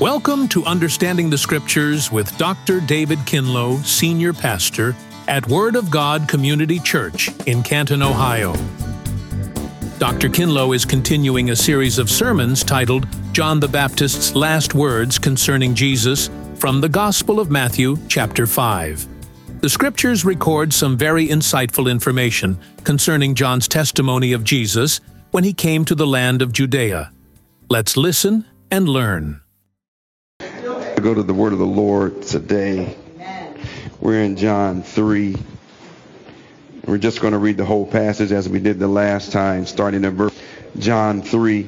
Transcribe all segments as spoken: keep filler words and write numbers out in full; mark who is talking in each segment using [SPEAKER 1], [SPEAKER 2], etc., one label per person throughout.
[SPEAKER 1] Welcome to Understanding the Scriptures with Doctor David Kinlow, Senior Pastor at Word of God Community Church in Canton, Ohio. Doctor Kinlow is continuing a series of sermons titled John the Baptist's Last Words Concerning Jesus from the Gospel of Matthew, chapter five. The Scriptures record some very insightful information concerning John's testimony of Jesus when he came to the land of Judea. Let's listen and learn.
[SPEAKER 2] Go to the word of the Lord today. Amen. We're in John three. We're just going to read the whole passage as we did the last time, starting at verse John three,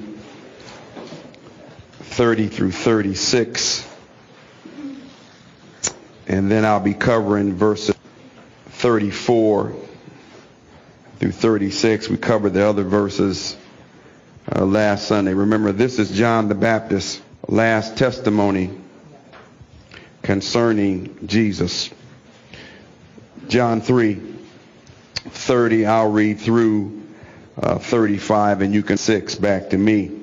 [SPEAKER 2] thirty through thirty-six. And then I'll be covering verses thirty-four through thirty-six. We covered the other verses uh, last Sunday. Remember, this is John the Baptist's last testimony concerning Jesus. John three, thirty, I'll read through uh, thirty-five, and you can six back to me.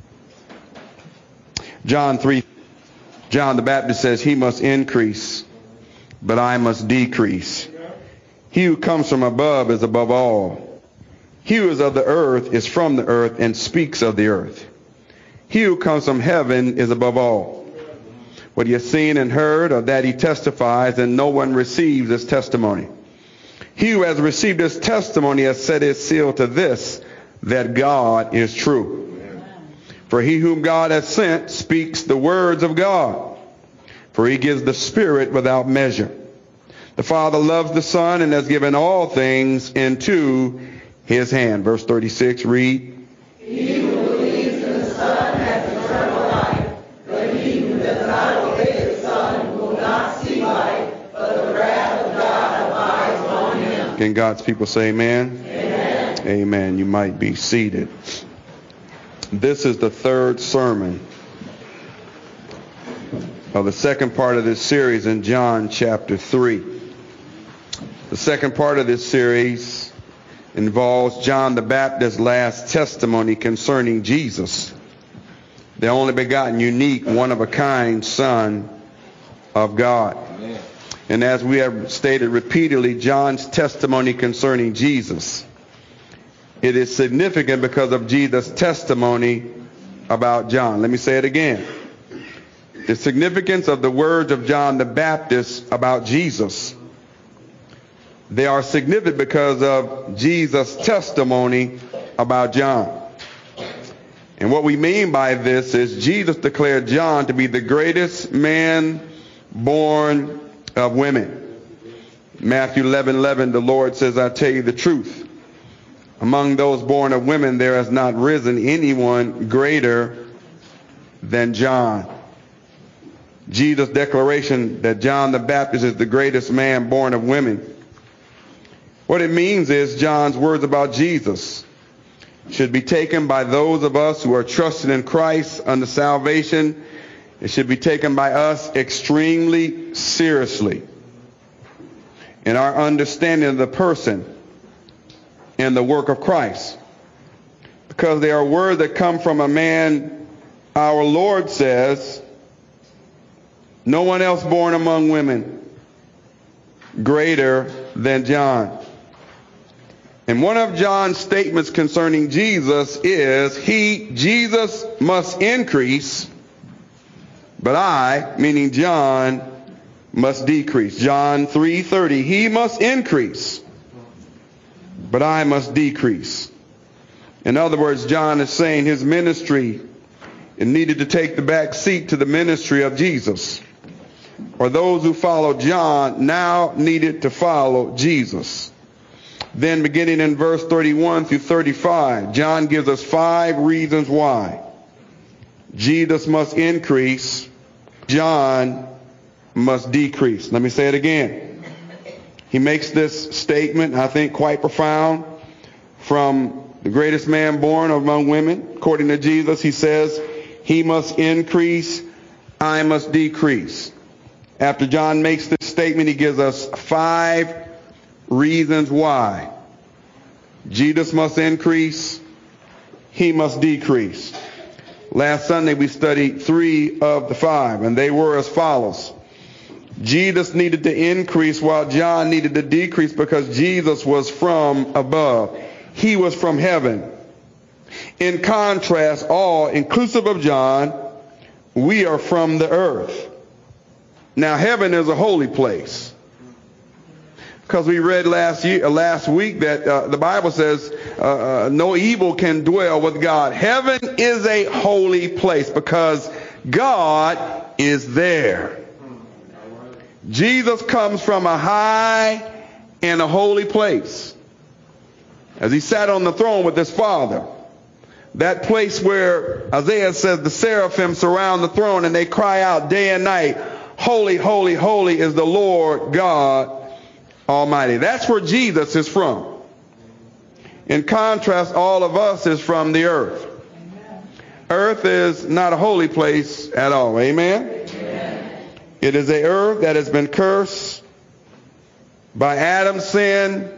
[SPEAKER 2] John three, John the Baptist says, "He must increase, but I must decrease. He who comes from above is above all. He who is of the earth is from the earth and speaks of the earth. He who comes from heaven is above all. What he has seen and heard, of that he testifies, and no one receives his testimony. He who has received his testimony has set his seal to this, that God is true. For he whom God has sent speaks the words of God, for he gives the Spirit without measure. The Father loves the Son and has given all things into his hand." Verse thirty-six, read.
[SPEAKER 3] "He who believes in the Son has eternal life, but he who does not obey the Son will not see life, but the wrath of God abides on him."
[SPEAKER 2] Can God's people say amen?
[SPEAKER 3] Amen.
[SPEAKER 2] Amen. You might be seated. This is the third sermon of the second part of this series in John chapter three. The second part of this series involves John the Baptist's last testimony concerning Jesus, the only begotten, unique, one-of-a-kind Son of God. Amen. And as we have stated repeatedly, John's testimony concerning Jesus, it is significant because of Jesus' testimony about John. Let me say it again. The significance of the words of John the Baptist about Jesus, they are significant because of Jesus' testimony about John. And what we mean by this is Jesus declared John to be the greatest man born of women. Matthew eleven eleven, the Lord says, "I tell you the truth. Among those born of women there has not risen anyone greater than John." Jesus' declaration that John the Baptist is the greatest man born of women, what it means is John's words about Jesus should be taken by those of us who are trusting in Christ unto salvation. It should be taken by us extremely seriously in our understanding of the person and the work of Christ, because they are words that come from a man, our Lord says, no one else born among women greater than John. And one of John's statements concerning Jesus is, he, Jesus, must increase, but I, meaning John, must decrease. John three thirty, "He must increase, but I must decrease." In other words, John is saying his ministry it needed to take the back seat to the ministry of Jesus. Or those who follow John now needed to follow Jesus. Then beginning in verse thirty-one through thirty-five, John gives us five reasons why Jesus must increase, John must decrease. Let me say it again. He makes this statement, I think quite profound, from the greatest man born among women. According to Jesus, he says, he must increase, I must decrease. After John makes this statement, he gives us five reasons why Jesus must increase, he must decrease. Last Sunday we studied three of the five, and they were as follows. Jesus needed to increase while John needed to decrease because Jesus was from above. He was from heaven. In contrast, all, inclusive of John, we are from the earth. Now, heaven is a holy place. Because we read last year, uh, last week that uh, the Bible says uh, uh, no evil can dwell with God. Heaven is a holy place because God is there. Jesus comes from a high and a holy place. As he sat on the throne with his Father, that place where Isaiah says the seraphim surround the throne and they cry out day and night, holy, holy, holy is the Lord God Almighty. That's where Jesus is from. In contrast, all of us is from the earth. Amen. Earth is not a holy place at all. Amen? Amen. It is a earth that has been cursed by Adam's sin,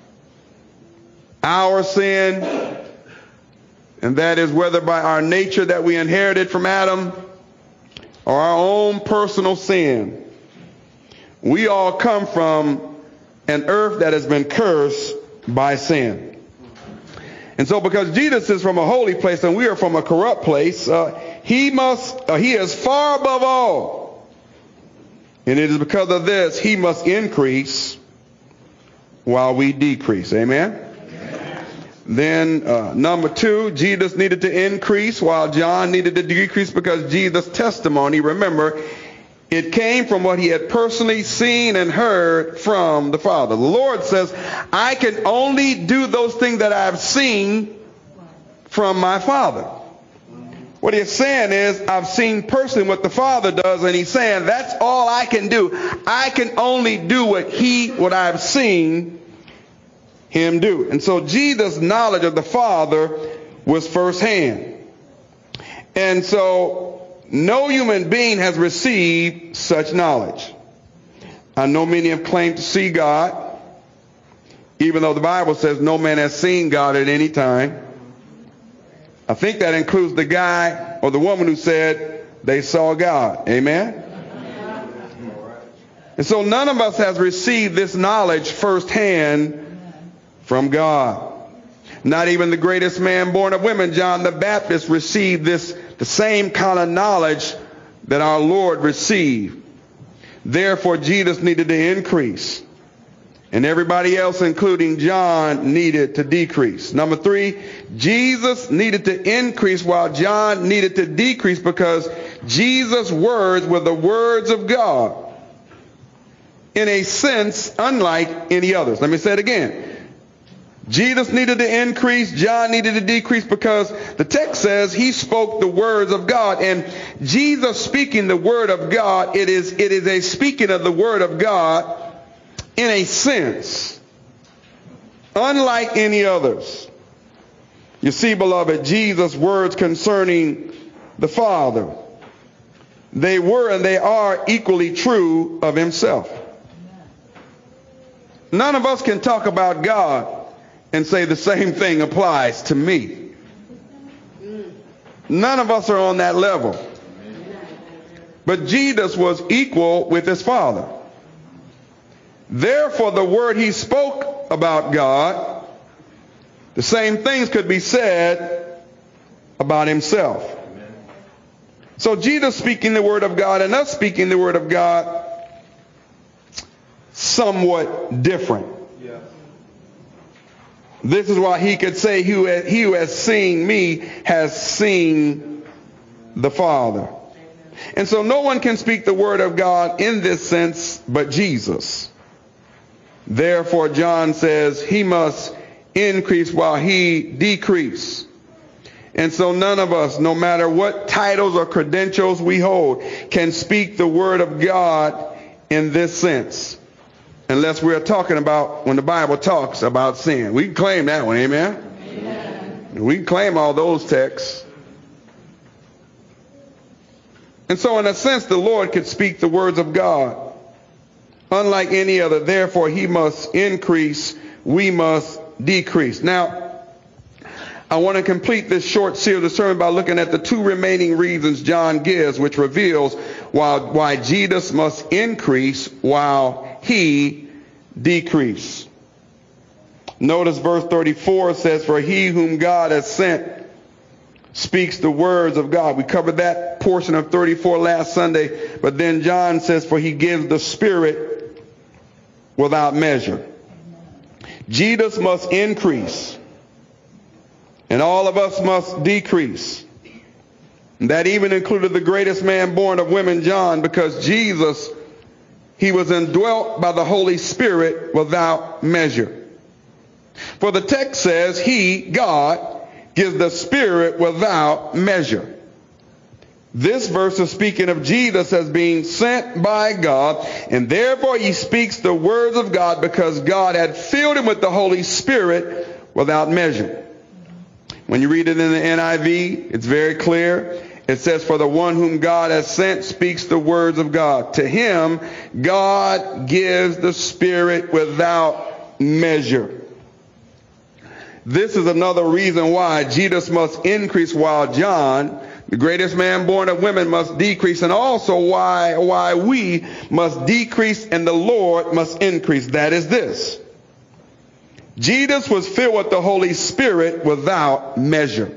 [SPEAKER 2] our sin, and that is whether by our nature that we inherited from Adam or our own personal sin. We all come from an earth that has been cursed by sin. And so because Jesus is from a holy place and we are from a corrupt place, uh, he must, uh, he is far above all. And it is because of this, he must increase while we decrease. Amen? Amen. Then uh, number two, Jesus needed to increase while John needed to decrease because Jesus' testimony, remember, it came from what he had personally seen and heard from the Father. The Lord says, I can only do those things that I've seen from my Father. What he's saying is, I've seen personally what the Father does, and he's saying, that's all I can do. I can only do what he, what I've seen him do. And so Jesus' knowledge of the Father was firsthand. And so no human being has received such knowledge. I know many have claimed to see God, even though the Bible says no man has seen God at any time. I think that includes the guy or the woman who said they saw God. Amen? And so none of us has received this knowledge firsthand from God. Not even the greatest man born of women, John the Baptist, received this, the same kind of knowledge that our Lord received. Therefore, Jesus needed to increase. And everybody else, including John, needed to decrease. Number three, Jesus needed to increase while John needed to decrease because Jesus' words were the words of God in a sense unlike any others. Let me say it again. Jesus needed to increase, John needed to decrease because the text says he spoke the words of God. And Jesus speaking the word of God, it is, it is a speaking of the word of God in a sense unlike any others. You see, beloved, Jesus' words concerning the Father, they were and they are equally true of himself. None of us can talk about God and say the same thing applies to me. None of us are on that level. But Jesus was equal with his Father. Therefore, the word he spoke about God, the same things could be said about himself. So Jesus speaking the word of God and us speaking the word of God, somewhat different. This is why he could say, he who has, he who has seen me has seen the Father. And so no one can speak the word of God in this sense but Jesus. Therefore, John says he must increase while he decrease. And so none of us, no matter what titles or credentials we hold, can speak the word of God in this sense. Unless we're talking about when the Bible talks about sin. We can claim that one, amen? Amen. We can claim all those texts. And so in a sense, the Lord could speak the words of God unlike any other. Therefore, he must increase, we must decrease. Now, I want to complete this short series of sermon by looking at the two remaining reasons John gives, which reveals why, why Jesus must increase while he decrease. Notice verse thirty-four says, "For he whom God has sent speaks the words of God." We covered that portion of thirty-four last Sunday, but then John says, "For he gives the Spirit without measure." Jesus must increase, and all of us must decrease. And that even included the greatest man born of women, John, because Jesus, he was indwelt by the Holy Spirit without measure. For the text says, he, God, gives the Spirit without measure. This verse is speaking of Jesus as being sent by God, and therefore he speaks the words of God because God had filled him with the Holy Spirit without measure. When you read it in the N I V, it's very clear. It says, "For the one whom God has sent speaks the words of God. To him, God gives the Spirit without measure." This is another reason why Jesus must increase while John, the greatest man born of women, must decrease, and also why, why we must decrease and the Lord must increase. That is this: Jesus was filled with the Holy Spirit without measure.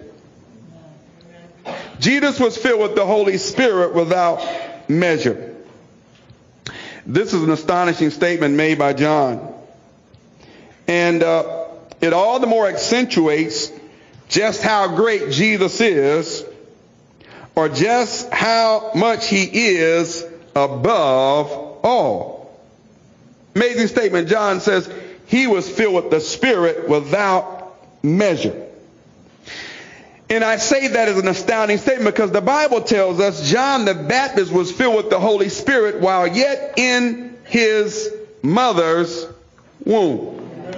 [SPEAKER 2] Jesus was filled with the Holy Spirit without measure. This is an astonishing statement made by John. And uh, it all the more accentuates just how great Jesus is, or just how much he is above all. Amazing statement. John says he was filled with the Spirit without measure. And I say that as an astounding statement because the Bible tells us John the Baptist was filled with the Holy Spirit while yet in his mother's womb.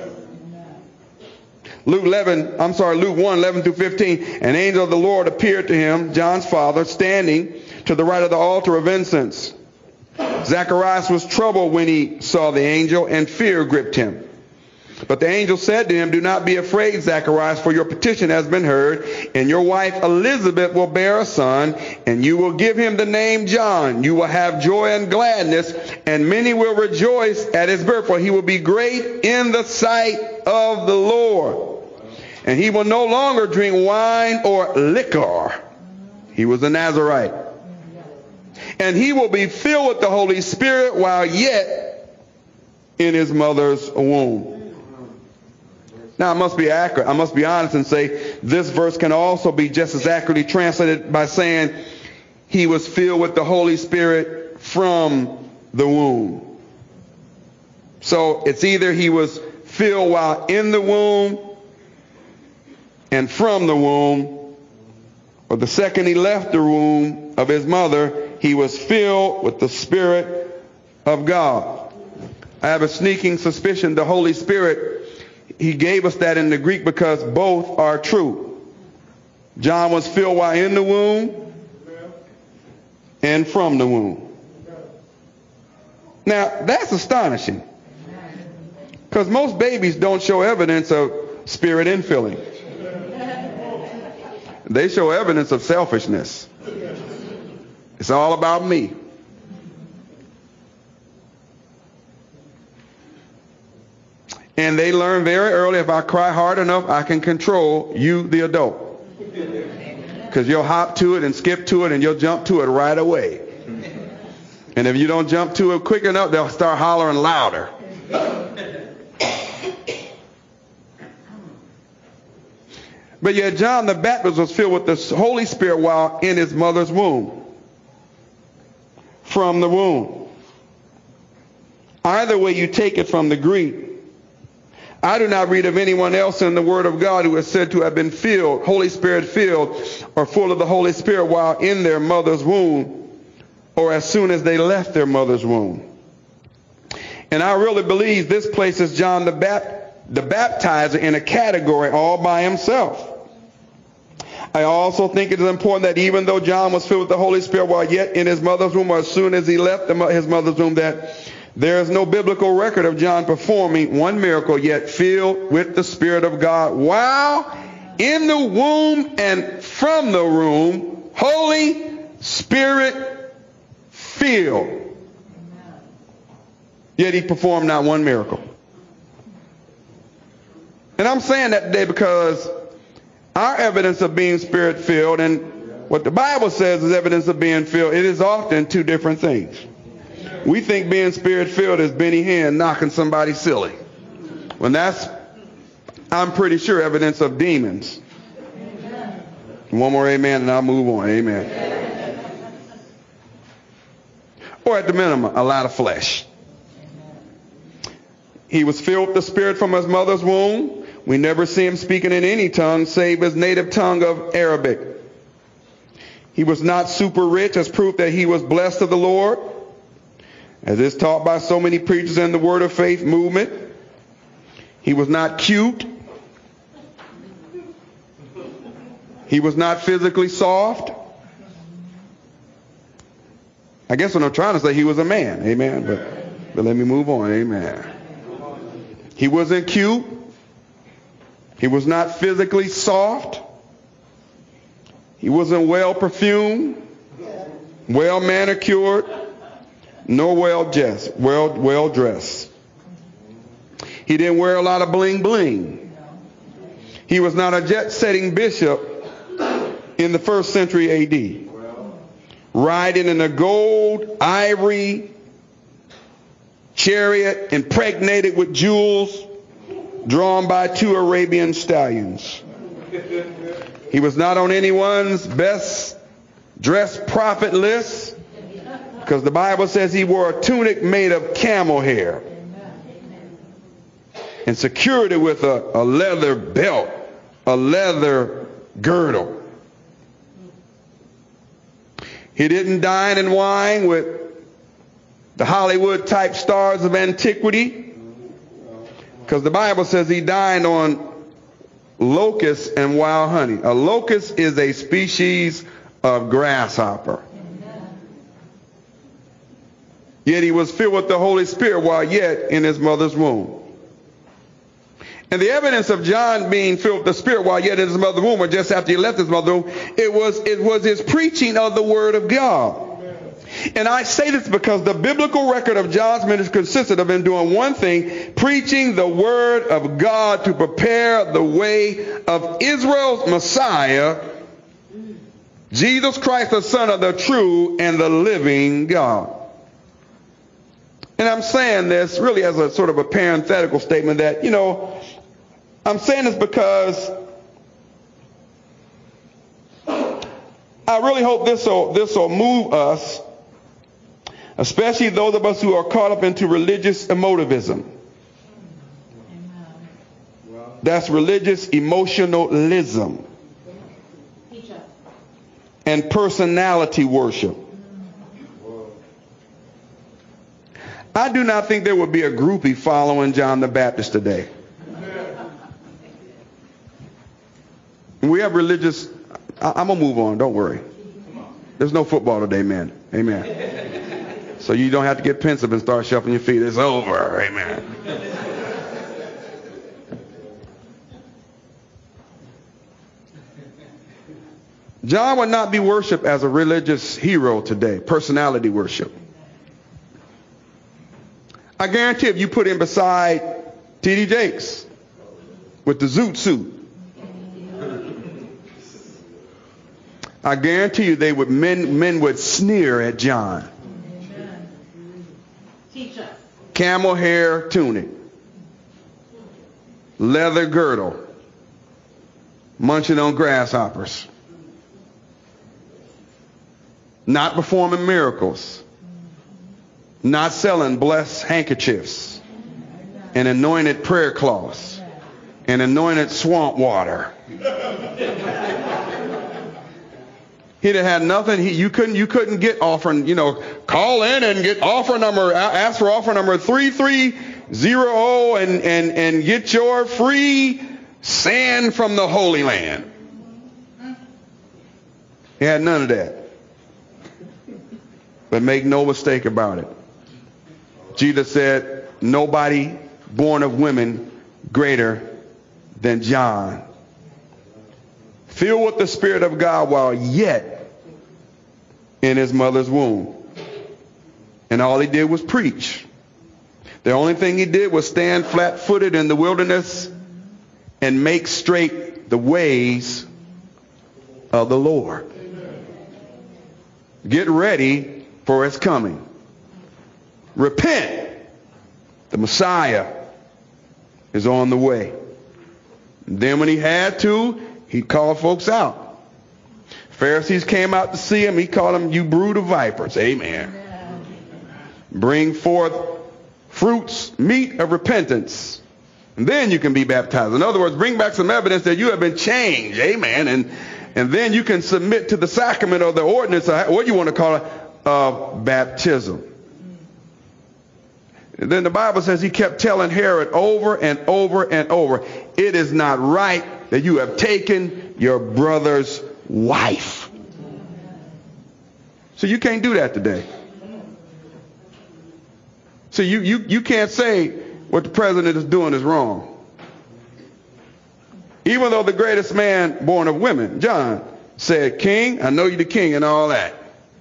[SPEAKER 2] Luke eleven, I'm sorry, Luke one, eleven through fifteen. "An angel of the Lord appeared to him," John's father, "standing to the right of the altar of incense. Zacharias was troubled when he saw the angel, and fear gripped him. But the angel said to him, 'Do not be afraid, Zacharias, for your petition has been heard, and your wife Elizabeth will bear a son, and you will give him the name John. You will have joy and gladness, and many will rejoice at his birth, for he will be great in the sight of the Lord. And he will no longer drink wine or liquor.'" He was a Nazarite. "And he will be filled with the Holy Spirit while yet in his mother's womb." Now, I must be accurate. I must be honest and say this verse can also be just as accurately translated by saying he was filled with the Holy Spirit from the womb. So it's either he was filled while in the womb and from the womb, or the second he left the womb of his mother, he was filled with the Spirit of God. I have a sneaking suspicion the Holy Spirit, he gave us that in the Greek because both are true. John was filled while in the womb and from the womb. Now, that's astonishing because most babies don't show evidence of Spirit infilling. They show evidence of selfishness. It's all about me. And they learn very early, if I cry hard enough, I can control you, the adult. Because you'll hop to it and skip to it and you'll jump to it right away. And if you don't jump to it quick enough, they'll start hollering louder. But yet John the Baptist was filled with the Holy Spirit while in his mother's womb. From the womb. Either way you take it from the Greek, I do not read of anyone else in the Word of God who is said to have been filled, Holy Spirit filled, or full of the Holy Spirit while in their mother's womb, or as soon as they left their mother's womb. And I really believe this places John the, Bap- the Baptizer in a category all by himself. I also think it is important that even though John was filled with the Holy Spirit while yet in his mother's womb, or as soon as he left the, his mother's womb, that there is no biblical record of John performing one miracle yet filled with the Spirit of God while in the womb and from the womb, Holy Spirit filled. Yet he performed not one miracle. And I'm saying that today because our evidence of being Spirit filled and what the Bible says is evidence of being filled, it is often two different things. We think being Spirit filled is Benny Hinn knocking somebody silly. When that's, I'm pretty sure, evidence of demons. Amen. One more amen and I'll move on. Amen. Amen. Or at the minimum, a lot of flesh. He was filled with the Spirit from his mother's womb. We never see him speaking in any tongue save his native tongue of Arabic. He was not super rich as proof that he was blessed of the Lord, as is taught by so many preachers in the Word of Faith movement. He was not cute. He was not physically soft. I guess what I'm trying to say, he was a man. Amen. But, but let me move on. Amen. He wasn't cute. He was not physically soft. He wasn't well perfumed, well manicured, nor well dressed. Well, well dressed. He didn't wear a lot of bling bling. He was not a jet-setting bishop in the first century A D, riding in a gold ivory chariot impregnated with jewels, drawn by two Arabian stallions. He was not on anyone's best dressed prophet list, because the Bible says he wore a tunic made of camel hair and secured it with a, a leather belt, a leather girdle. He didn't dine and wine with the Hollywood type stars of antiquity, because the Bible says he dined on locusts and wild honey. A locust is a species of grasshopper. Yet he was filled with the Holy Spirit while yet in his mother's womb. And the evidence of John being filled with the Spirit while yet in his mother's womb, or just after he left his mother's womb, it was, it was his preaching of the Word of God. And I say this because the biblical record of John's ministry consisted of him doing one thing: preaching the Word of God to prepare the way of Israel's Messiah, Jesus Christ, the Son of the true and the living God. And I'm saying this really as a sort of a parenthetical statement that, you know, I'm saying this because I really hope this will this will move us, especially those of us who are caught up into religious emotivism. That's religious emotionalism and personality worship. I do not think there would be a groupie following John the Baptist today. We have religious, I, I'm going to move on, don't worry. There's no football today, man. Amen. So you don't have to get pensive and start shuffling your feet. It's over. Amen. John would not be worshipped as a religious hero today, personality worship. I guarantee if you put him beside T D Jakes with the zoot suit, I guarantee you they would men men would sneer at John.
[SPEAKER 3] Teach us.
[SPEAKER 2] Camel hair tunic, leather girdle, munching on grasshoppers, not performing miracles, not selling blessed handkerchiefs and anointed prayer cloths and anointed swamp water. He'd have had nothing. He, you couldn't. You couldn't get offering. You know, call in and get offer number. Ask for offer number three three zero zero and and and get your free sand from the Holy Land. He had none of that. But make no mistake about it. Jesus said, "Nobody born of women greater than John." filled with the Spirit of God while yet in his mother's womb. And all he did was preach. The only thing he did was stand flat-footed in the wilderness and make straight the ways of the Lord. Get ready for his coming. Repent. The Messiah is on the way. And then when he had to, he called folks out. Pharisees came out to see him. He called them, you brood of vipers. Amen. Bring forth fruits, meat of repentance. And then you can be baptized. In other words, bring back some evidence that you have been changed. Amen. And and then you can submit to the sacrament or the ordinance, or what you want to call it, of baptism. And then the Bible says he kept telling Herod over and over and over, it is not right that you have taken your brother's wife. So you can't do that today. So you, you, you can't say what the president is doing is wrong. Even though the greatest man born of women, John, said, King, I know you're the king and all that.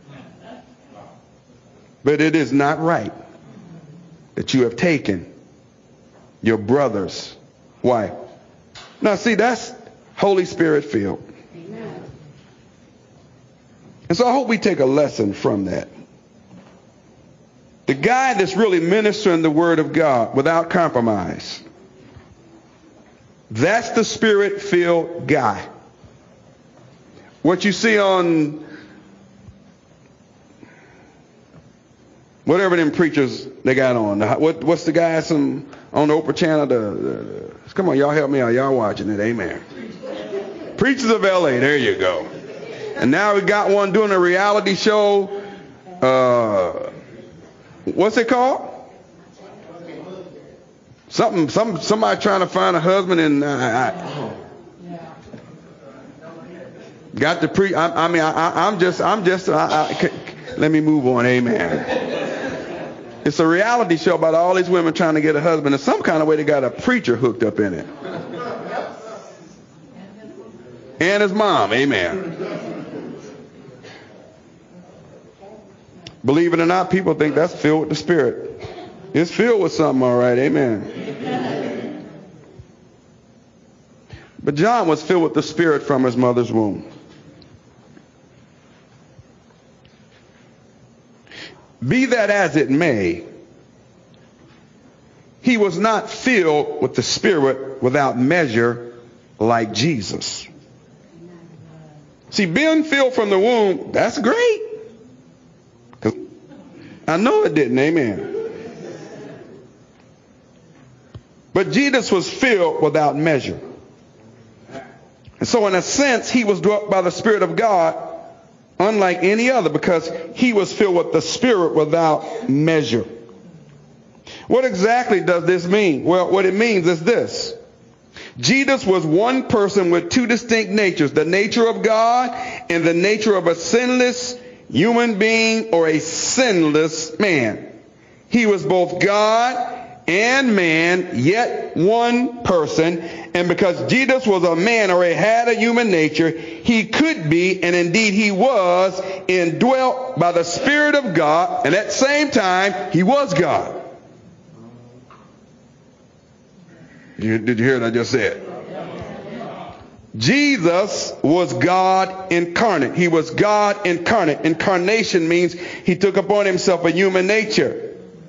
[SPEAKER 2] But it is not right that you have taken your brother's wife. Now see, that's Holy Spirit filled. Amen. And so I hope we take a lesson from that. The guy that's really ministering the word of God without compromise, that's the Spirit-filled guy. What you see on whatever them preachers they got on, what, what's the guy some on the Oprah channel? The, the, come on, y'all help me out. Y'all watching it, amen. Preachers of L A, there you go. And now we got one doing a reality show. Uh, what's it called? Something, some, somebody trying to find a husband, and uh, I, got to pre. I, I mean, I, I'm just, I'm just. I, I, let me move on. Amen. It's a reality show about all these women trying to get a husband. In some kind of way, they got a preacher hooked up in it, and his mom. Amen. Believe it or not, people think that's filled with the Spirit. It's filled with something, all right. Amen. But John was filled with the Spirit from his mother's womb. Be that as it may, he was not filled with the Spirit without measure like Jesus. See, being filled from the womb, that's great. 'Cause I know it didn't, amen. But Jesus was filled without measure. And so in a sense, he was dwelt by the Spirit of God unlike any other, because he was filled with the Spirit without measure. What exactly does this mean? Well, what it means is this. Jesus was one person with two distinct natures, the nature of God and the nature of a sinless human being or a sinless man. He was both God and man, yet one person. And because Jesus was a man, or he had a human nature, he could be, and indeed he was, indwelt by the Spirit of God, and at the same time, he was God. You, did you hear what I just said? Jesus was God incarnate. He was God incarnate. Incarnation means he took upon himself a human nature.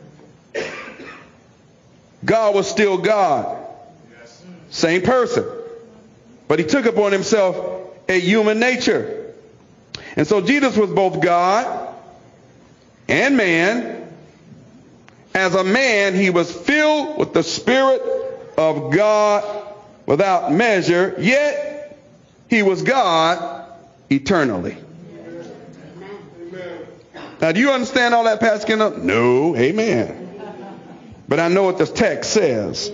[SPEAKER 2] God was still God. Same person. But he took upon himself a human nature. And so Jesus was both God and man. As a man, he was filled with the Spirit of God without measure, yet he was God eternally. Now, do you understand all that, Pastor Kendall? No. Amen. But I know what this text says.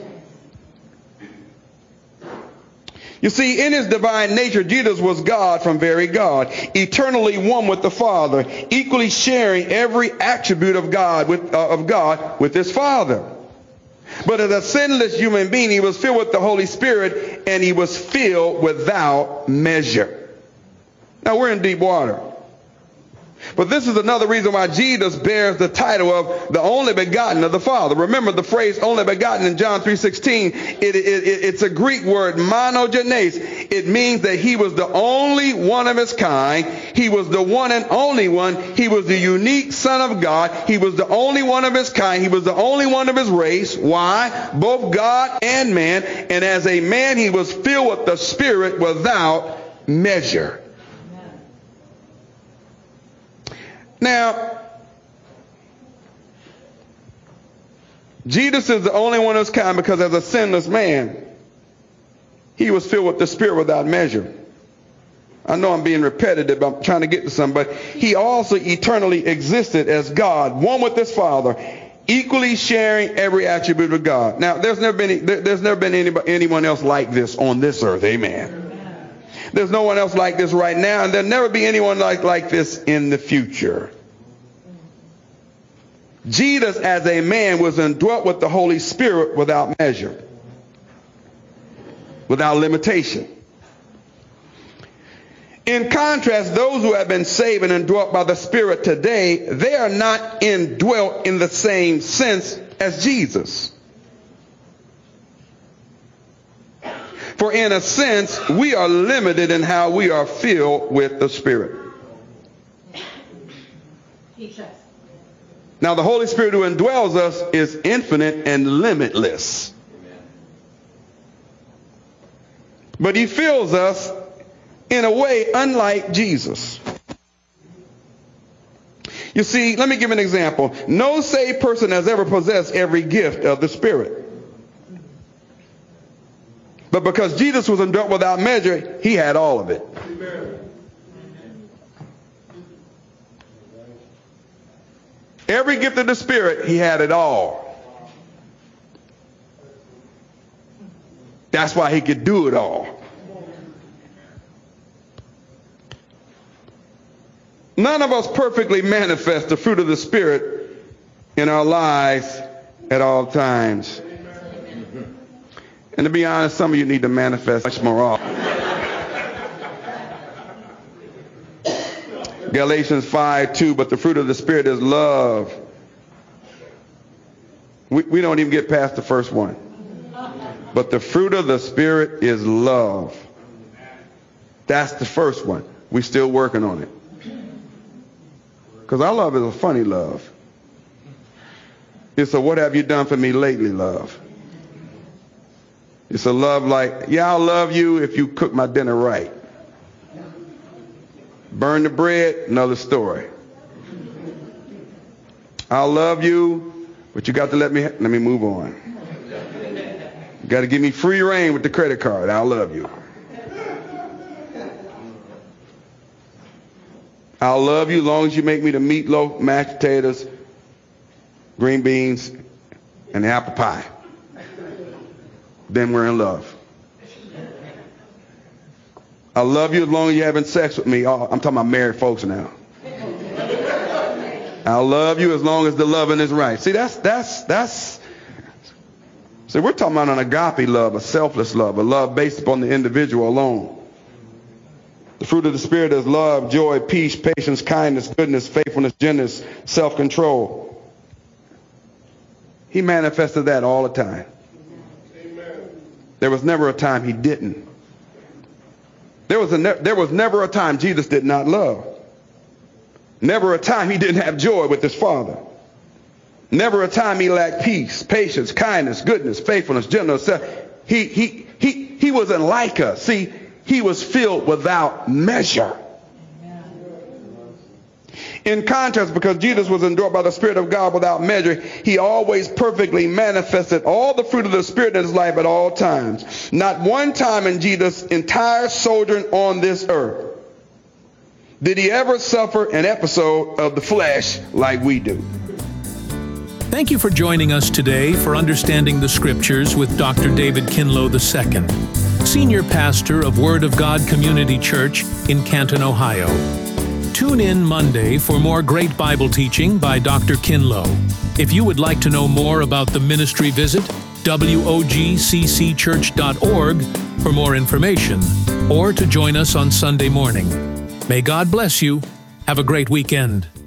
[SPEAKER 2] You see, in his divine nature, Jesus was God from very God, eternally one with the Father, equally sharing every attribute of God with, uh, of God with his Father. But as a sinless human being, he was filled with the Holy Spirit and he was filled without measure. Now we're in deep water. But this is another reason why Jesus bears the title of the only begotten of the Father. Remember the phrase only begotten in John three sixteen. It, it, it, it's a Greek word, monogenes. It means that he was the only one of his kind. He was the one and only one. He was the unique Son of God. He was the only one of his kind. He was the only one of his race. Why? Both God and man. And as a man, he was filled with the Spirit without measure. Now, Jesus is the only one of his kind because as a sinless man, he was filled with the Spirit without measure. I know I'm being repetitive, but I'm trying to get to something. But he also eternally existed as God, one with his Father, equally sharing every attribute of God. Now, there's never been there, there's never been anybody, anyone else like this on this earth. Amen. There's no one else like this right now, and there'll never be anyone like, like this in the future. Jesus, as a man, was indwelt with the Holy Spirit without measure, without limitation. In contrast, those who have been saved and indwelt by the Spirit today, they are not indwelt in the same sense as Jesus. For in a sense, we are limited in how we are filled with the Spirit. Now, the Holy Spirit who indwells us is infinite and limitless. But he fills us in a way unlike Jesus. You see, let me give an example. No saved person has ever possessed every gift of the Spirit. But because Jesus was indwelt without measure, he had all of it. Every gift of the Spirit, he had it all. That's why he could do it all. None of us perfectly manifest the fruit of the Spirit in our lives at all times. And to be honest, some of you need to manifest much more often. Galatians five two, but the fruit of the Spirit is love. We, we don't even get past the first one. But the fruit of the Spirit is love. That's the first one. We're still working on it. Because our love is a funny love. It's a what have you done for me lately love. It's a love like, yeah, I'll love you if you cook my dinner right. Burn the bread, another story. I'll love you, but you got to let me, let me move on. You got to give me free reign with the credit card. I'll love you. I'll love you as long as you make me the meatloaf, mashed potatoes, green beans, and the apple pie. Then we're in love. I love you as long as you're having sex with me. Oh, I'm talking about married folks now. I'll love you as long as the loving is right. See, that's, that's, that's, see, we're talking about an agape love, a selfless love, a love based upon the individual alone. The fruit of the Spirit is love, joy, peace, patience, kindness, goodness, faithfulness, gentleness, self-control. He manifested that all the time. There was never a time he didn't. There was, a ne- there was never a time Jesus did not love. Never a time he didn't have joy with his Father. Never a time he lacked peace, patience, kindness, goodness, faithfulness, gentleness. He, he, he, he wasn't like us. See, he was filled without measure. In contrast, because Jesus was indwelt by the Spirit of God without measure, he always perfectly manifested all the fruit of the Spirit in his life at all times. Not one time in Jesus' entire sojourn on this earth did he ever suffer an episode of the flesh like we do.
[SPEAKER 1] Thank you for joining us today for Understanding the Scriptures with Doctor David Kinlow the Second, Senior Pastor of Word of God Community Church in Canton, Ohio. Tune in Monday for more great Bible teaching by Doctor Kinlow. If you would like to know more about the ministry visit, w o g c c church dot org for more information or to join us on Sunday morning. May God bless you. Have a great weekend.